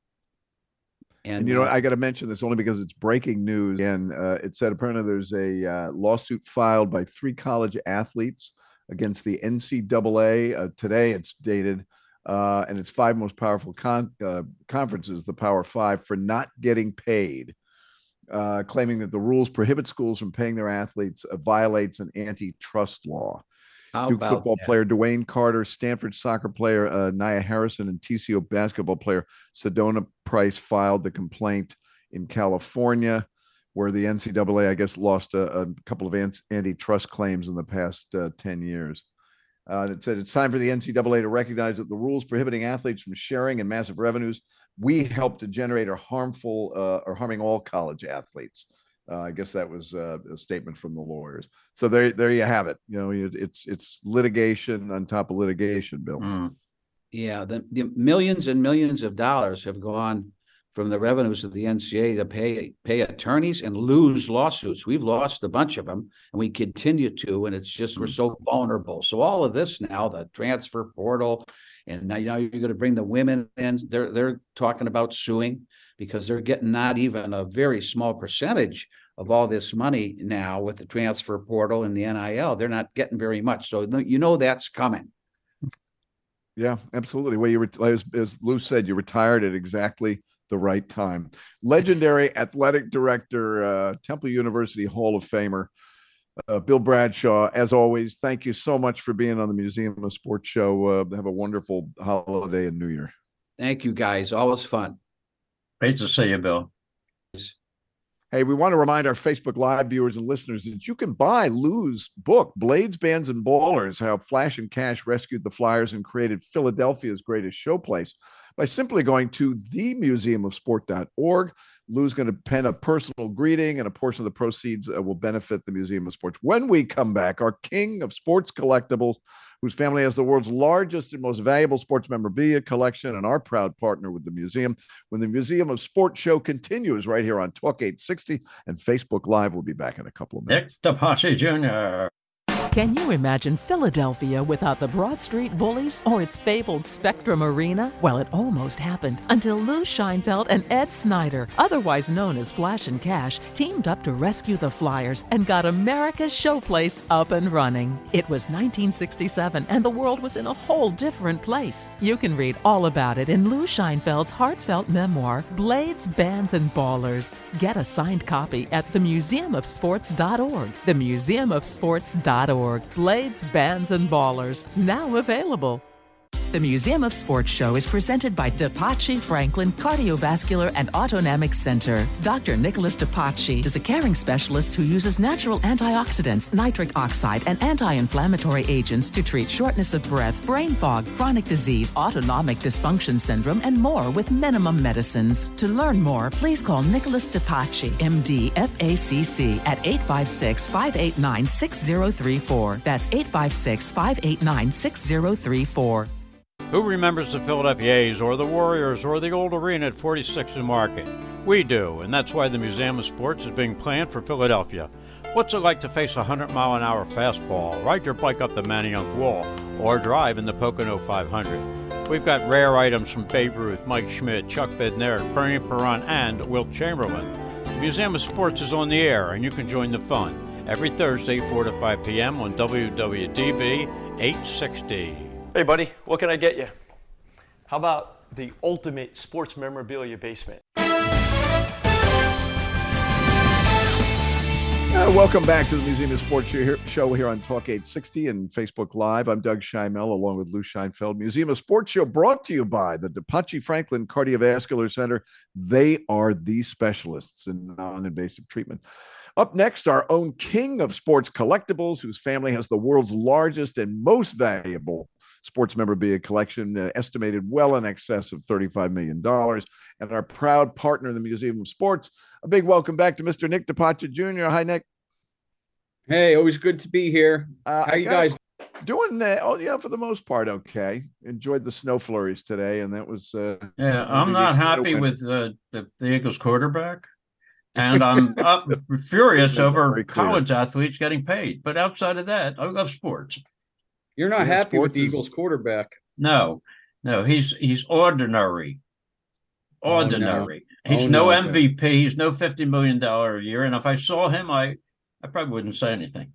And, and you know, I got to mention this only because it's breaking news. And uh, it said apparently there's a uh, lawsuit filed by three college athletes against the N C double A. Uh, today it's dated, uh, and it's five most powerful con- uh, conferences, the Power Five, for not getting paid, uh, claiming that the rules prohibit schools from paying their athletes, uh, violates an antitrust law. How Duke football that? player Dwayne Carter, Stanford soccer player uh, Nia Harrison, and T C U basketball player Sedona Price filed the complaint in California, where the N C double A, I guess, lost a, a couple of antitrust claims in the past uh, ten years. Uh, it said it's time for the N C double A to recognize that the rules prohibiting athletes from sharing in massive revenues we help to generate are harmful uh, or harming all college athletes. Uh, I guess that was uh, a statement from the lawyers. So there, there you have it. You know, it's it's litigation on top of litigation, Bill. Mm. Yeah, the, the millions and millions of dollars have gone from the revenues of the N C double A to pay pay attorneys and lose lawsuits. We've lost a bunch of them, and we continue to. And it's just we're so vulnerable. So all of this now, the transfer portal, and now, now you're going to bring the women in. They're they're talking about suing, because they're getting not even a very small percentage of all this money now with the transfer portal and the N I L. They're not getting very much. So you know that's coming. Yeah, absolutely. Well, you were, as, as Lou said, you retired at exactly the right time. Legendary athletic director, uh, Temple University Hall of Famer, uh, Bill Bradshaw. As always, thank you so much for being on the Museum of Sports show. Uh, have a wonderful holiday and New Year. Thank you, guys. Always fun. Great to see you, Bill. Hey, we want to remind our Facebook Live viewers and listeners that you can buy Lou's book, Blades, Bands, and Ballers, How Flash and Cash Rescued the Flyers and Created Philadelphia's Greatest Showplace, by simply going to the museum of sport dot org. Lou's going to pen a personal greeting, and a portion of the proceeds uh, will benefit the Museum of Sports. When we come back, our king of sports collectibles, whose family has the world's largest and most valuable sports memorabilia collection, and our proud partner with the museum, when the Museum of Sports show continues right here on Talk eight sixty and Facebook Live. We'll be back in a couple of minutes. Nick DePace Junior Can you imagine Philadelphia without the Broad Street Bullies or its fabled Spectrum Arena? Well, it almost happened until Lou Scheinfeld and Ed Snyder, otherwise known as Flash and Cash, teamed up to rescue the Flyers and got America's Showplace up and running. It was nineteen sixty-seven and the world was in a whole different place. You can read all about it in Lou Scheinfeld's heartfelt memoir, Blades, Bands, and Ballers. Get a signed copy at the museum of sports dot org. the museum of sports dot org. Blades, Bands, and Ballers, now available. The Museum of Sports show is presented by DePace Franklin Cardiovascular and Autonomic Center. Doctor Nicholas DePace is a caring specialist who uses natural antioxidants, nitric oxide, and anti-inflammatory agents to treat shortness of breath, brain fog, chronic disease, autonomic dysfunction syndrome, and more with minimum medicines. To learn more, please call Nicholas DePace, M D, F A C C, at eight five six, five eight nine, six zero three four. That's eight five six, five eight nine, six zero three four. Who remembers the Philadelphia A's or the Warriors or the old arena at forty-sixth and Market? We do, and that's why the Museum of Sports is being planned for Philadelphia. What's it like to face a one hundred mile an hour fastball, ride your bike up the Manayunk Wall, or drive in the Pocono five hundred? We've got rare items from Babe Ruth, Mike Schmidt, Chuck Bednarik, Bernie Perron, and Wilt Chamberlain. The Museum of Sports is on the air, and you can join the fun every Thursday, four to five p.m. on W W D B eight sixty. Hey buddy, what can I get you? How about the ultimate sports memorabilia basement? Uh, welcome back to the Museum of Sports show here, show here on Talk eight sixty and Facebook Live. I'm Doug Scheimel along with Lou Scheinfeld. Museum of Sports show brought to you by the DePace Franklin Cardiovascular Center. They are the specialists in non-invasive treatment. Up next, our own king of sports collectibles, whose family has the world's largest and most valuable sports memorabilia collection, uh, estimated well in excess of thirty-five million dollars, and our proud partner in the Museum of Sports. A big welcome back to Mister Nick DePace Junior Hi, Nick. Hey, always good to be here. Uh, How are you guys doing? Uh, oh, yeah, for the most part, okay. Enjoyed the snow flurries today, and that was. Uh, yeah, I'm not happy with uh, the, the Eagles quarterback, and I'm up furious over college athletes getting paid. But outside of that, I love sports. You're not yeah, happy with the is... Eagles quarterback. No, no, he's he's ordinary. Ordinary. Oh, no. He's oh, no, no M V P. He's no fifty million dollars a year. And if I saw him, I, I probably wouldn't say anything.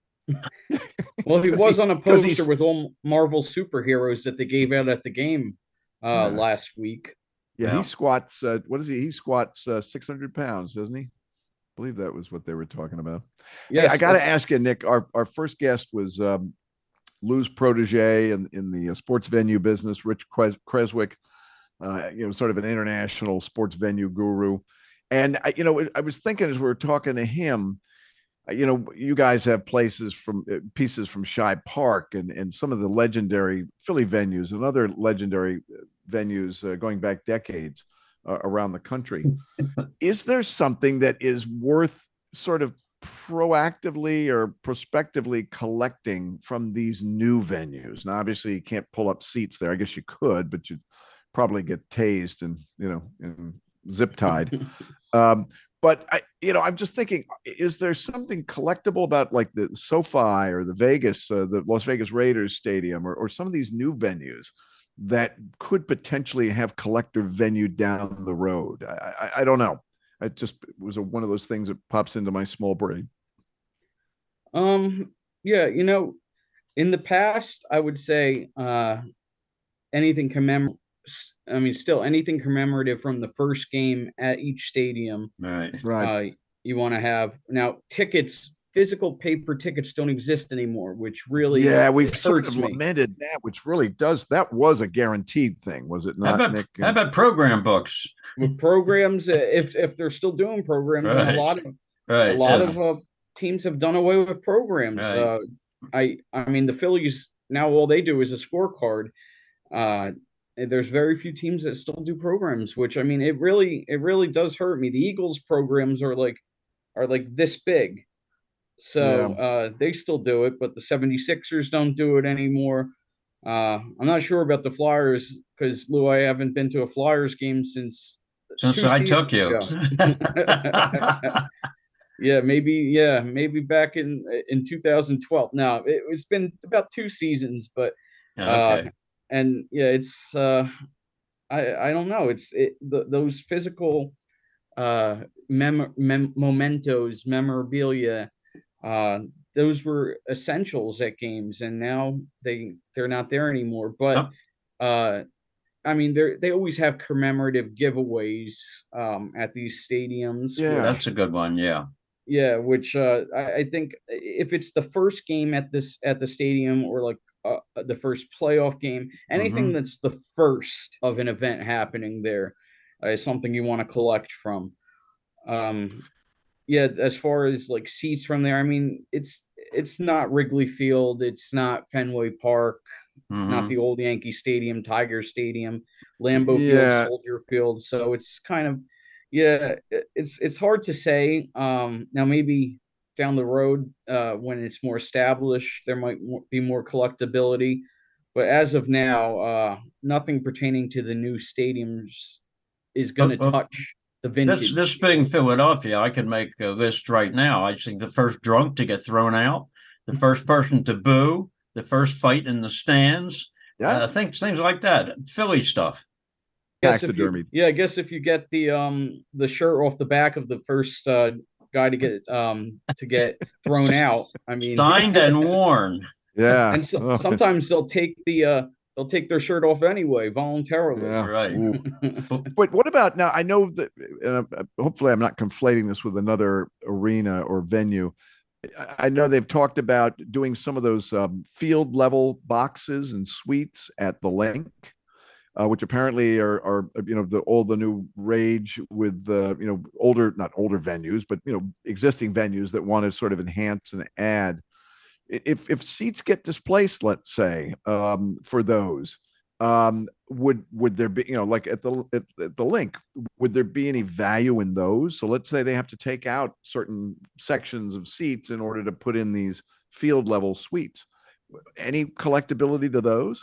Well, he was he, on a poster with all Marvel superheroes that they gave out at the game uh, yeah. last week. Yeah, yeah. he squats, uh, what is he? He squats uh, six hundred pounds, doesn't he? I believe that was what they were talking about. Yeah, hey, I got to ask you, Nick, our, our first guest was um, Lou's protege in, in the uh, sports venue business, Rich Creswick, uh, you know, sort of an international sports venue guru. And, I, you know, I was thinking as we were talking to him, you know, you guys have places from uh, pieces from Shibe Park and, and some of the legendary Philly venues and other legendary venues uh, going back decades uh, around the country. Is there something that is worth sort of proactively or prospectively collecting from these new venues? Now, obviously you can't pull up seats there. I guess you could, but you'd probably get tased and, you know, and zip tied. um, but I, you know, I'm just thinking, is there something collectible about like the SoFi or the Vegas, uh, the Las Vegas Raiders Stadium, or, or some of these new venues that could potentially have collector venue down the road? I, I, I don't know. It just was a, one of those things that pops into my small brain. Um, yeah, you know, in the past, I would say uh, anything commemor. I mean, still anything commemorative from the first game at each stadium. Right. Right. Uh, you want to have now tickets. Physical paper tickets don't exist anymore, which really yeah, we've sort hurts of me. lamented that, which really does. That was a guaranteed thing, was it How not, about, Nick? how about program books? With programs, if if they're still doing programs, and Right. a lot of Right. a lot Yes. of uh, teams have done away with programs. Right. Uh, I I mean, the Phillies now all they do is a scorecard. Uh, there's very few teams that still do programs, which I mean, it really it really does hurt me. The Eagles programs are like are like this big. So Yeah. uh, they still do it, but the seventy-sixers don't do it anymore. Uh, I'm not sure about the Flyers because, Lou, I haven't been to a Flyers game since Since two I seasons took you. ago. Yeah, maybe. Yeah, maybe back in in two thousand twelve. No, it, it's been about two seasons, but Okay. uh, and yeah, it's uh, I I don't know. It's it, the, those physical uh, mem, mem mementos, memorabilia. Uh, those were essentials at games, and now they they're not there anymore. But uh, I mean, they they always have commemorative giveaways um, at these stadiums. Yeah. which- That's a good one. Yeah. yeah, which uh, I, I think if it's the first game at this at the stadium or like uh, the first playoff game, anything Mhm. that's the first of an event happening there uh, is something you want to collect from. Um, yeah, as far as like seats from there, I mean, it's it's not Wrigley Field, it's not Fenway Park, not Mhm. the old Yankee Stadium, Tiger Stadium, Lambeau Yeah. Field, Soldier Field. So it's kind of, yeah, it- it's it's hard to say. Um, now maybe down the road, uh, when it's more established, there might mo- be more collectability. But as of now, uh, nothing pertaining to the new stadiums is going to Well, well, touch the vintage. This this being Philadelphia, I can make a list right now. I think the first drunk to get thrown out, the first person to boo, the first fight in the stands, Yeah. uh, things things like that. Philly stuff. Guess if you, Taxidermied. yeah, I guess if you get the um the shirt off the back of the first uh, guy to get um to get thrown out, I mean, Signed and worn. Yeah. and so, Oh, sometimes they'll take the uh they'll take their shirt off anyway voluntarily. yeah. Right. Ooh. But what about now? I know that uh, hopefully I'm not conflating this with another arena or venue. I- I know they've talked about doing some of those um, field level boxes and suites at the Link, uh, which apparently are, are you know the all the new rage with uh, you know older not older venues, but you know existing venues that want to sort of enhance and add. If if seats get displaced, let's say um, for those, um, would would there be you know like at the at, at the Link, would there be any value in those? So let's say they have to take out certain sections of seats in order to put in these field level suites. Any collectability to those?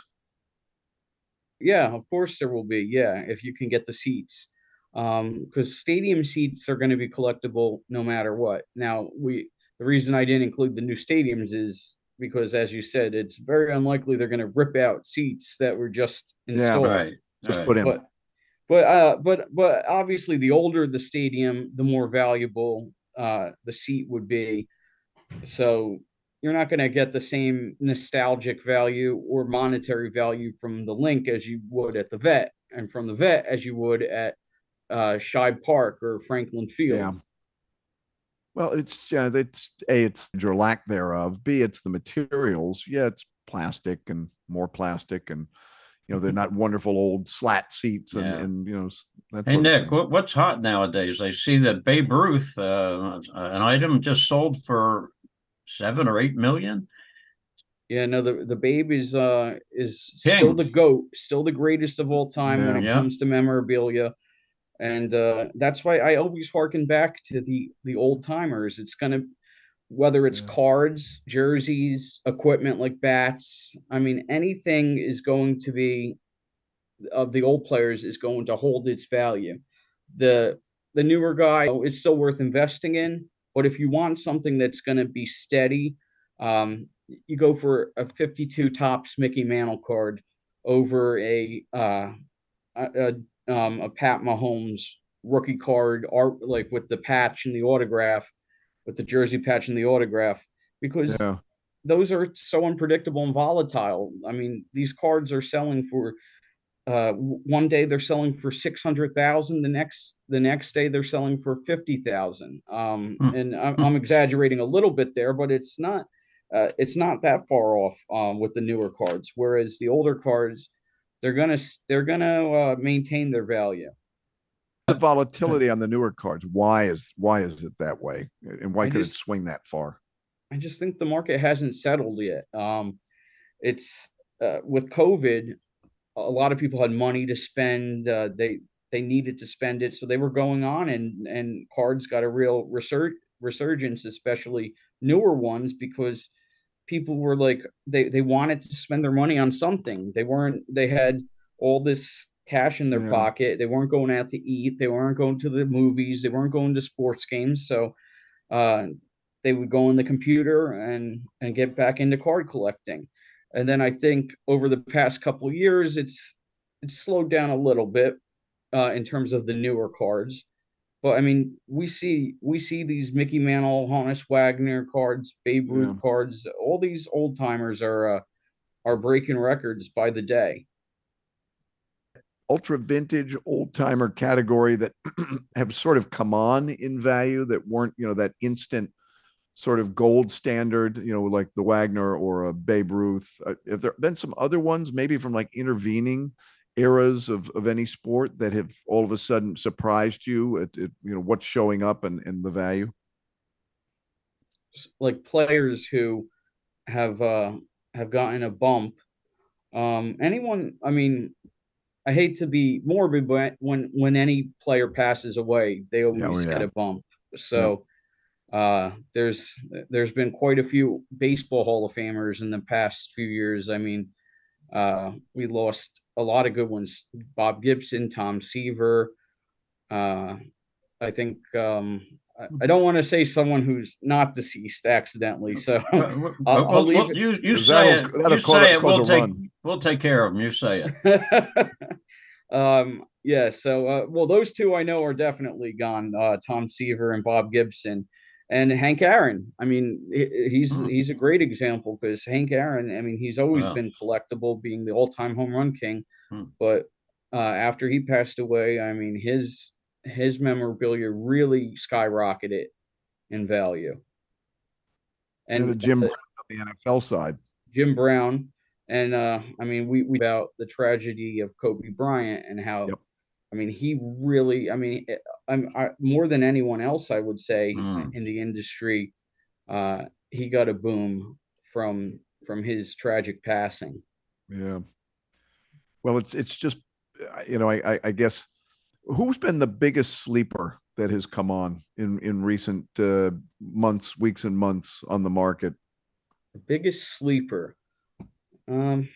Yeah, of course there will be. Yeah, if you can get the seats, um, because stadium seats are going to be collectible no matter what. Now, we the reason I didn't include the new stadiums is because, as you said, it's very unlikely they're going to rip out seats that were just installed. Right. Just right. put in. But but uh, but but obviously, the older the stadium, the more valuable uh, the seat would be. So you're not going to get the same nostalgic value or monetary value from the Link as you would at the Vet, and from the Vet as you would at uh, Shibe Park or Franklin Field. Yeah. Well, it's yeah, it's a it's your lack thereof. B, it's the materials. Yeah, it's plastic and more plastic, and you know they're not wonderful old slat seats and, Yeah. and you know. That Hey, sort of Nick, thing. what, what's hot nowadays? I see that Babe Ruth, uh, an item just sold for seven or eight million. Yeah, no, the the Babe is uh is King. still the GOAT, still the greatest of all time when Yeah. it Yeah. comes to memorabilia. And uh, that's why I always harken back to the the old timers. It's gonna whether it's Yeah. cards, jerseys, equipment like bats. I mean, anything is going to be of the old players is going to hold its value. The the newer guy, it's still worth investing in. But if you want something that's going to be steady, um, you go for a fifty-two tops Mickey Mantle card over a uh, a, a, um, a Pat Mahomes rookie card art, like with the patch and the autograph, with the jersey patch and the autograph, because Yeah. those are so unpredictable and volatile. I mean, these cards are selling for uh, one day they're selling for six hundred thousand. The next the next day they're selling for fifty thousand. Um, Hmm. and I'm, I'm exaggerating a little bit there, but it's not uh, it's not that far off um, with the newer cards. Whereas the older cards, they're gonna they're gonna uh, maintain their value. The volatility on the newer cards. Why is why is it that way, and why I could just- it swing that far? I just think the market hasn't settled yet. Um, it's uh, with COVID, a lot of people had money to spend. Uh, they they needed to spend it, so they were going on, and and cards got a real resur- resurgence, especially newer ones, because people were like they they wanted to spend their money on something. They weren't. They had all this cash in their Yeah. pocket. They weren't going out to eat. They weren't going to the movies. They weren't going to sports games. So. Uh, they would go on the computer and and get back into card collecting. And then I think over the past couple of years, it's it's slowed down a little bit uh, in terms of the newer cards. But I mean, we see we see these Mickey Mantle, Honus Wagner cards, Babe Ruth Yeah. cards. All these old timers are uh, are breaking records by the day. Ultra vintage old timer category that have sort of come on in value that weren't, you know, that instant sort of gold standard, you know, like the Wagner or a Babe Ruth. Uh, have there been some other ones, maybe from like intervening eras of, of any sport, that have all of a sudden surprised you at, at you know, what's showing up and, and the value? Like players who have uh, have gotten a bump. Um, anyone, I mean, I hate to be morbid, but when when any player passes away, they always oh, yeah. get a bump. So uh, there's there's been quite a few baseball Hall of Famers in the past few years. I mean, uh, we lost a lot of good ones: Bob Gibson, Tom Seaver. Uh, I think um, I, I don't want to say someone who's not deceased accidentally. So Well, I'll, I'll leave well, it. you you 'Cause say that'll- it. that'll You cause- say it. cause We'll a take run. we'll take care of them. You say it. um, yeah. So uh, well, those two I know are definitely gone. Uh, Tom Seaver and Bob Gibson, and Hank Aaron. I mean, he- he's Hmm. he's a great example because Hank Aaron. I mean, he's always Wow. been collectible, being the all-time home run king. Hmm. But uh, after he passed away, I mean, his his memorabilia really skyrocketed in value. And, And the Jim uh, Brown on the N F L side. Jim Brown, and uh, I mean, we, we about the tragedy of Kobe Bryant and how, Yep. I mean, he really, I mean, I'm I, more than anyone else, I would say, Mm. in the industry, uh, he got a boom from from his tragic passing. Yeah. Well, it's it's just, uh, you know, I, I I guess, who's been the biggest sleeper that has come on in in recent uh, months, weeks, and months on the market? The biggest sleeper. Um.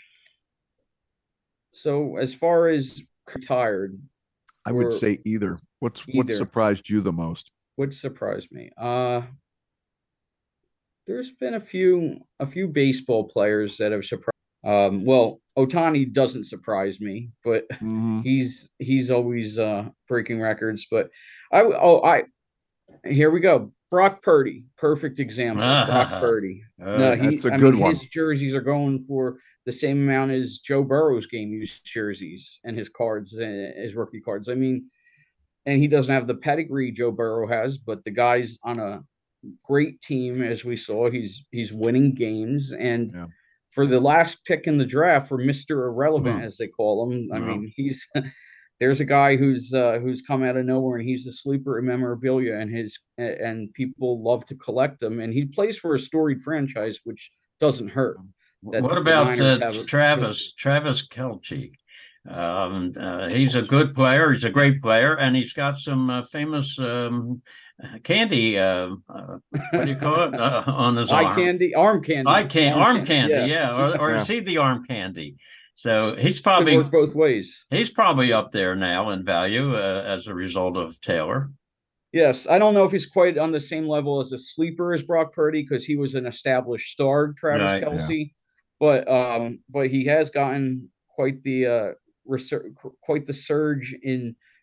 So as far as retired, I would Or say either. What's what either. surprised you the most? What surprised me? Uh there's been a few a few baseball players that have surprised. Um, well, Otani doesn't surprise me, but Mhm. he's he's always uh, breaking records. But I oh I here we go. Brock Purdy, perfect example. Brock Purdy. Uh, No, he. That's a I good mean, one. his jerseys are going for the same amount as Joe Burrow's game used jerseys and his cards, uh, his rookie cards. I mean, and he doesn't have the pedigree Joe Burrow has, but the guy's on a great team, as we saw. He's he's winning games, and Yeah. for the last pick in the draft, for Mister Irrelevant, Mhm. as they call him, I Yeah. mean, he's there's a guy who's uh, who's come out of nowhere, and he's a sleeper in memorabilia, and his and people love to collect him, and he plays for a storied franchise, which doesn't hurt. that What the about Niners uh, have a Travis history. Travis Kelce? Um, uh, he's a good player. He's a great player, and he's got some uh, famous um, candy. Uh, uh, what do you call it uh, on his Eye arm? candy, arm candy, Eye can arm candy. yeah. Yeah, or, or Yeah. is he the arm candy? So he's Could probably work both ways. he's probably up there now in value uh, as a result of Taylor. Yes, I don't know if he's quite on the same level as a sleeper as Brock Purdy because he was an established star, Travis Right, yeah. Kelce, but um, but he has gotten quite the uh, resur- quite the surge in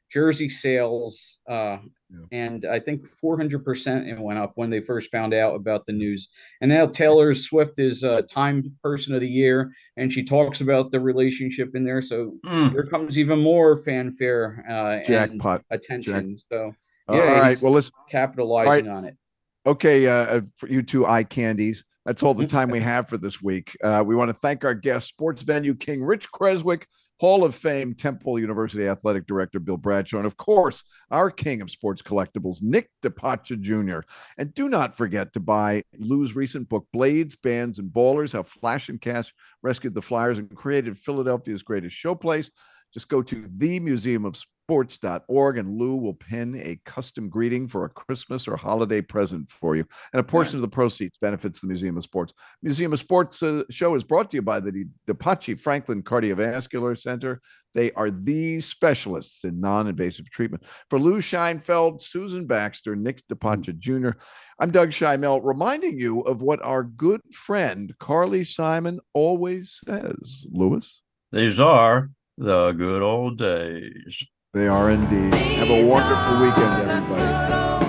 jersey sales, uh, Yeah. and I think four hundred percent it went up when they first found out about the news. And now Taylor Swift is a Time Person of the Year, and she talks about the relationship in there. So Mm. here comes even more fanfare uh, Jackpot. and attention. Jack- So All yeah, right. he's Well, let's capitalizing all on it. Okay, uh, for you two eye candies, that's all the time we have for this week. Uh, we want to thank our guest, sports venue king Rich Creswick, Hall of Fame Temple University Athletic Director Bill Bradshaw, and of course, our king of sports collectibles, Nick DiPacia Junior And do not forget to buy Lou's recent book, Blades, Bands, and Ballers, How Flash and Cash Rescued the Flyers and Created Philadelphia's Greatest Showplace. Just go to the museum of sports dot org and Lou will pen a custom greeting for a Christmas or holiday present for you. And a portion of the proceeds benefits the Museum of Sports. Museum of Sports uh, show is brought to you by the DiPacia Franklin Cardiovascular Center. They are the specialists in non-invasive treatment. For Lou Scheinfeld, Susan Baxter, Nick DiPacia Junior, I'm Doug Scheimel, reminding you of what our good friend Carly Simon always says. Louis? These are the good old days. They are indeed. Have a wonderful weekend, everybody.